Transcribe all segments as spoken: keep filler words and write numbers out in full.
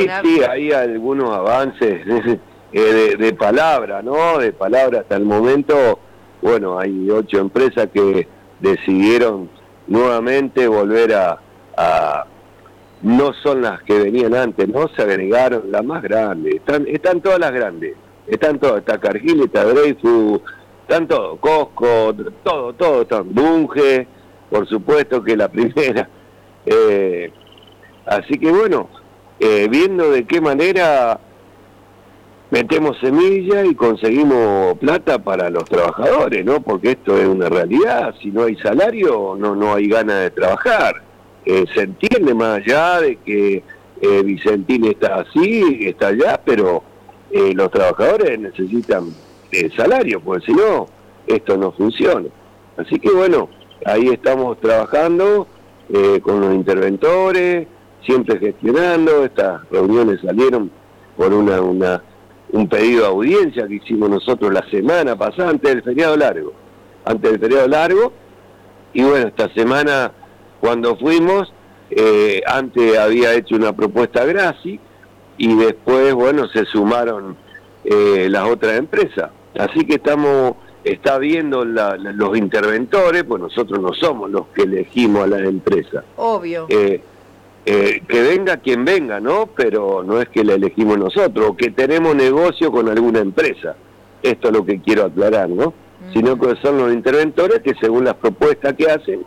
Sí, sí, hay algunos avances de, de, de palabra, ¿no? De palabra hasta el momento. Bueno, hay ocho empresas que decidieron nuevamente volver a, a no son las que venían antes, ¿no? Se agregaron las más grandes, están, están todas las grandes, están todas, está Cargill, está Dreyfus, están todos, Costco, todo, todo, están Bunge, por supuesto que la primera. Eh, así que bueno, eh, viendo de qué manera metemos semilla y conseguimos plata para los trabajadores, ¿no? Porque esto es una realidad, si no hay salario, no, no hay ganas de trabajar. Eh, se entiende más allá de que eh, Vicentín está así, está allá, pero eh, los trabajadores necesitan eh, salario, porque si no, esto no funciona. Así que bueno, ahí estamos trabajando eh, con los interventores, siempre gestionando. Estas reuniones salieron por una, una un pedido de audiencia que hicimos nosotros la semana pasada, antes del feriado largo, antes del feriado largo, y bueno, esta semana cuando fuimos, eh, antes había hecho una propuesta a Graci, y después, bueno, se sumaron eh, las otras empresas. Así que estamos, está viendo la, la, los interventores, pues nosotros no somos los que elegimos a las empresas. Obvio. Eh, eh, que venga quien venga, ¿no? Pero no es que la elegimos nosotros, o que tenemos negocio con alguna empresa. Esto es lo que quiero aclarar, ¿no? Mm. Sino que son los interventores que según las propuestas que hacen,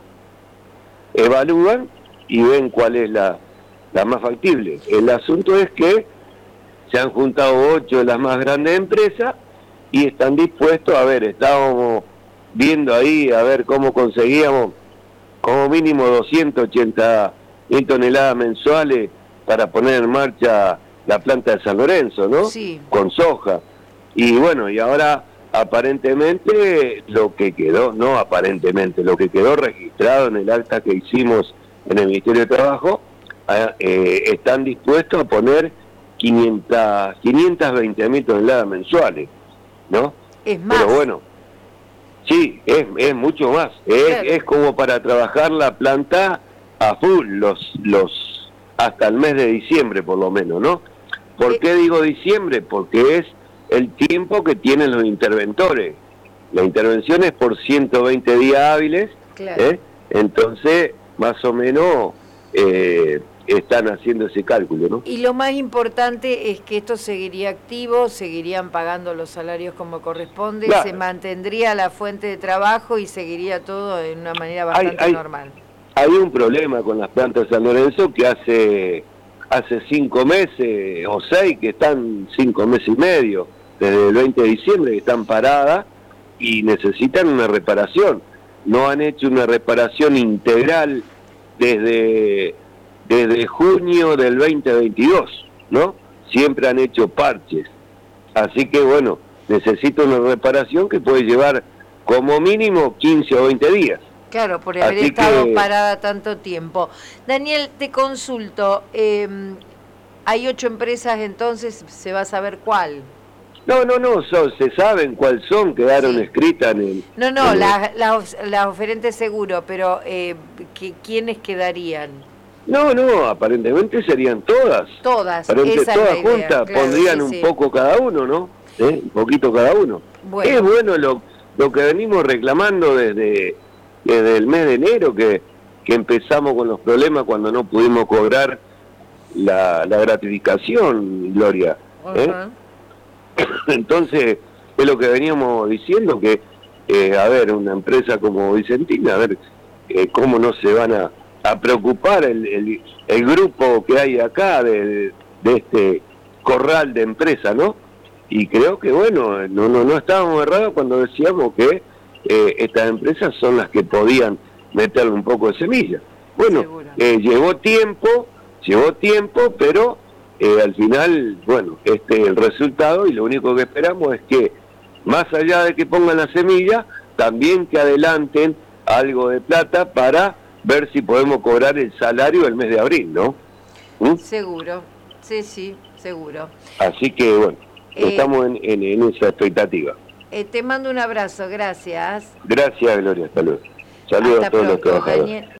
evalúan y ven cuál es la, la más factible. El asunto es que se han juntado ocho de las más grandes empresas y están dispuestos, a ver, estábamos viendo ahí a ver cómo conseguíamos como mínimo doscientas ochenta mil toneladas mensuales para poner en marcha la planta de San Lorenzo, ¿no? Sí. Con soja. Y bueno, y ahora aparentemente lo que quedó, no aparentemente, lo que quedó registrado en el acta que hicimos en el Ministerio de Trabajo, eh, están dispuestos a poner quinientas veinte mil toneladas mensuales, ¿no? Es más. Pero bueno, sí, es, es mucho más. Es, Claro. es como para trabajar la planta a full, los, los hasta el mes de diciembre por lo menos, ¿no? ¿Por Eh. qué digo diciembre? Porque es el tiempo que tienen los interventores. La intervención es por ciento veinte días hábiles, Claro. ¿eh? Entonces, más o menos, eh, están haciendo ese cálculo, ¿no? Y lo más importante es que esto seguiría activo, seguirían pagando los salarios como corresponde, Claro. se mantendría la fuente de trabajo y seguiría todo de una manera bastante hay, hay, normal. Hay un problema con las plantas de San Lorenzo que hace hace cinco meses o seis, que están cinco meses y medio, desde el veinte de diciembre, que están paradas y necesitan una reparación. No han hecho una reparación integral desde, desde junio del veinte veintidós, ¿no? Siempre han hecho parches. Así que bueno, necesita una reparación que puede llevar como mínimo quince o veinte días. Claro, por haber Así estado que... parada tanto tiempo. Daniel, te consulto, eh, hay ocho empresas, entonces se va a saber cuál. No, no, no, son, se saben cuáles son, quedaron Sí. escritas en el... No, no, en las las las oferentes seguro, pero eh, que, ¿quiénes quedarían? No, no, aparentemente serían todas. Todas, Aparentemente esa todas es la idea, juntas, claro, pondrían sí, un sí. poco cada uno, ¿no? ¿Eh? Un poquito cada uno. Bueno. Es bueno lo, lo que venimos reclamando desde, desde el mes de enero, que, que empezamos con los problemas cuando no pudimos cobrar la, la gratificación, Gloria. ¿eh? Uh-huh. Entonces, es lo que veníamos diciendo, que, eh, a ver, una empresa como Vicentina, a ver, eh, cómo no se van a, a preocupar el, el, el grupo que hay acá de, de este corral de empresas, ¿no? Y creo que, bueno, no, no, no estábamos errados cuando decíamos que eh, estas empresas son las que podían meterle un poco de semilla. Bueno, eh, llevó tiempo, llevó tiempo, pero... Eh, al final, bueno, este es el resultado y lo único que esperamos es que, más allá de que pongan la semilla, también que adelanten algo de plata para ver si podemos cobrar el salario del mes de abril, ¿no? ¿Mm? Seguro, sí, sí, seguro. Así que, bueno, eh, estamos en, en, en esa expectativa. Eh, te mando un abrazo, gracias. Gracias, Gloria, hasta luego. Saludos Hasta a todos pronto, los trabajadores. Daniel.